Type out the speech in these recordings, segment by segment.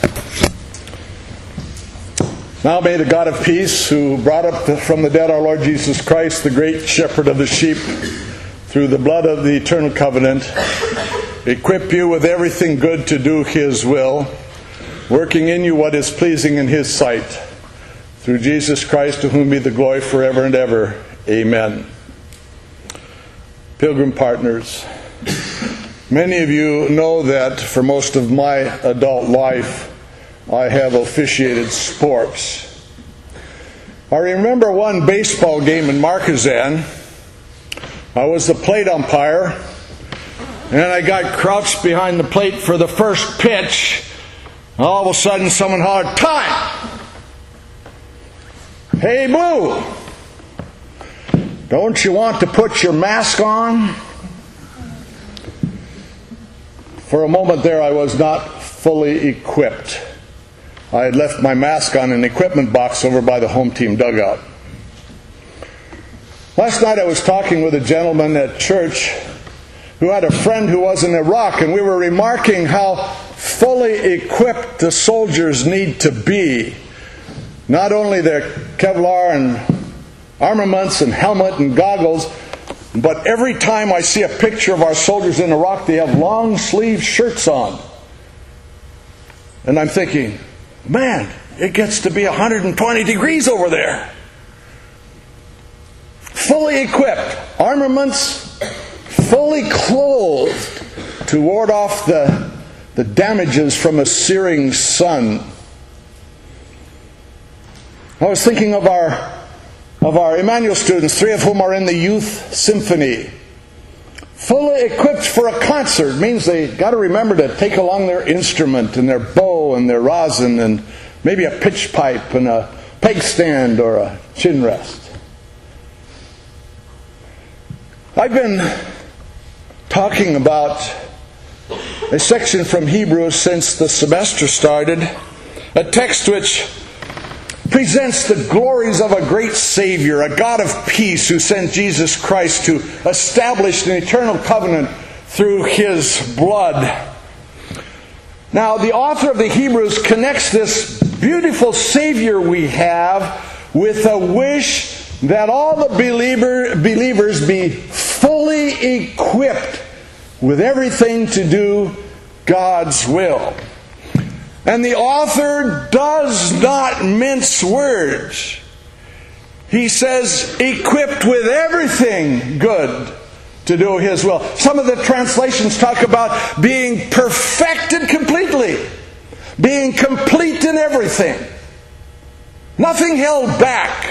Now may the God of peace, who brought up from the dead our Lord Jesus Christ, the great shepherd of the sheep, through the blood of the eternal covenant, equip you with everything good to do His will, working in you what is pleasing in His sight. Through Jesus Christ, to whom be the glory forever and ever. Amen. Pilgrim partners, many of you know that for most of my adult life, I have officiated sports. I remember one baseball game in Marquezan. I was the plate umpire, and I got crouched behind the plate for the first pitch. All of a sudden, someone hollered, "Time!" "Hey, Boo! Don't you want to put your mask on?" For a moment there, I was not fully equipped. I had left my mask on an equipment box over by the home team dugout. Last night I was talking with a gentleman at church who had a friend who was in Iraq, and we were remarking how fully equipped the soldiers need to be. Not only their Kevlar and armaments and helmet and goggles, but every time I see a picture of our soldiers in Iraq, they have long sleeve shirts on. And I'm thinking, man, it gets to be 120 degrees over there. Fully equipped, armaments, fully clothed to ward off the damages from a searing sun. I was thinking of our Emmanuel students, 3 of whom are in the youth symphony. Fully equipped for a concert means they got to remember to take along their instrument and their bow and their rosin and maybe a pitch pipe and a peg stand or a chin rest. I've been talking about a section from Hebrews since the semester started, a text which presents the glories of a great Savior, a God of peace who sent Jesus Christ to establish an eternal covenant through His blood. Now, the author of the Hebrews connects this beautiful Savior we have with a wish that all the believers be fully equipped with everything to do God's will. And the author does not mince words. He says, equipped with everything good to do His will. Some of the translations talk about being perfected completely. Being complete in everything. Nothing held back.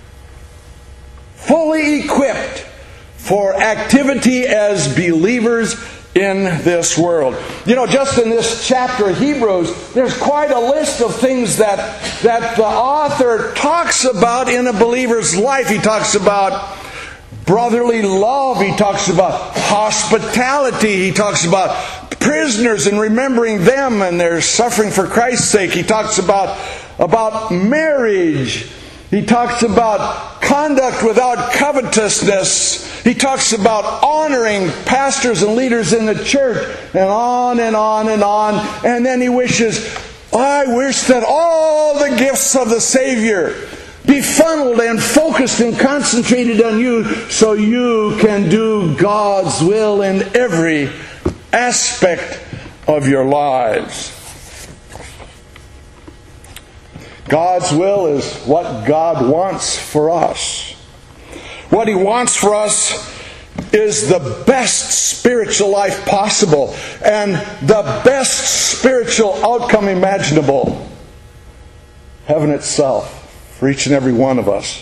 Fully equipped for activity as believers in this world. You know, just in this chapter of Hebrews, there's quite a list of things that the author talks about in a believer's life. He talks about brotherly love. He talks about hospitality. He talks about prisoners and remembering them and their suffering for Christ's sake. He talks about marriage. He talks about conduct without covetousness. He talks about honoring pastors and leaders in the church, and on and on and on. And then he wishes, I wish that all the gifts of the Savior be funneled and focused and concentrated on you so you can do God's will in every aspect of your lives. God's will is what God wants for us. What He wants for us is the best spiritual life possible and the best spiritual outcome imaginable. Heaven itself for each and every one of us.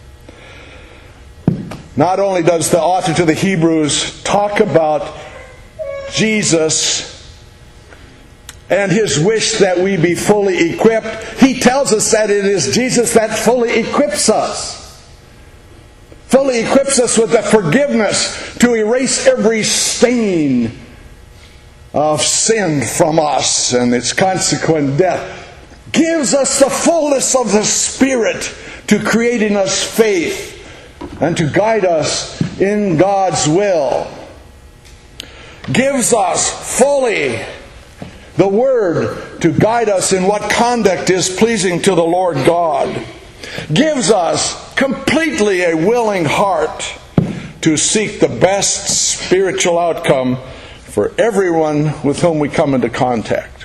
Not only does the author to the Hebrews talk about Jesus and His wish that we be fully equipped, he tells us that it is Jesus that fully equips us. Fully equips us with the forgiveness to erase every stain of sin from us and its consequent death. Gives us the fullness of the Spirit to create in us faith and to guide us in God's will. Gives us fully the Word to guide us in what conduct is pleasing to the Lord God, gives us completely a willing heart to seek the best spiritual outcome for everyone with whom we come into contact.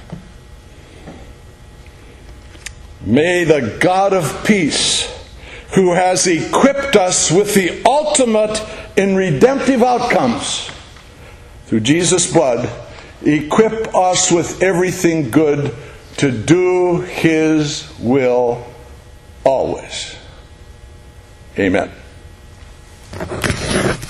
May the God of peace, who has equipped us with the ultimate in redemptive outcomes through Jesus' blood, equip us with everything good to do His will always. Amen.